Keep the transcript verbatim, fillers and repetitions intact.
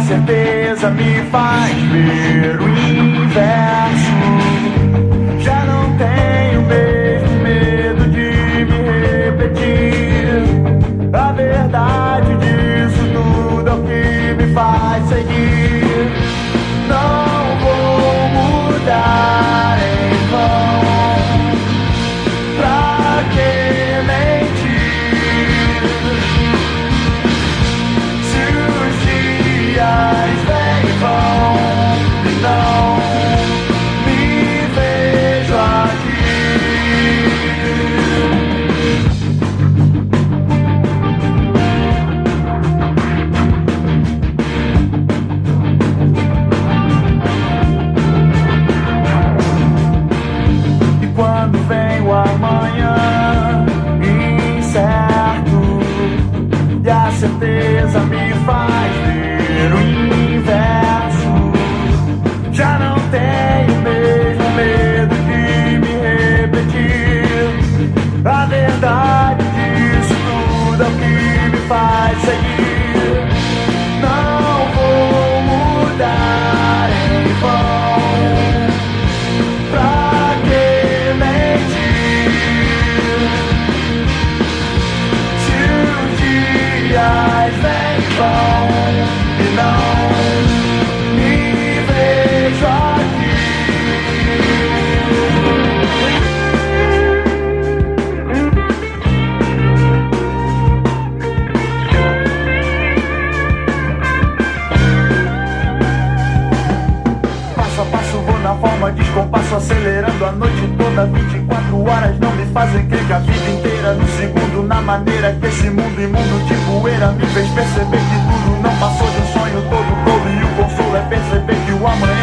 certeza me faz ver o inverso. Já não tenho mesmo medo de me repetir. A verdade disso tudo é o que me faz seguir. Não vou mudar em vão. Pra que mentir? Se os dias vêm e vão e não me vejo aqui. E quando vem o amanhã incerto e a certeza me faz ver o inverso, já não tenho mesmo medo de me repetir. A verdade disso tudo é o que me faz seguir. Não vou mudar em vão. Pra que mentir? Se os dias vêm e vão e não me vejo aqui. Passo a passo vou na forma descompasso, acelerando a noite toda. Vinte e quatro horas não me fazem crer que a vida inteira no segundo, na maneira que esse mundo imundo de poeira me fez perceber que tudo não passou de um sonho todo tolo. E o consolo é perceber que o amanhã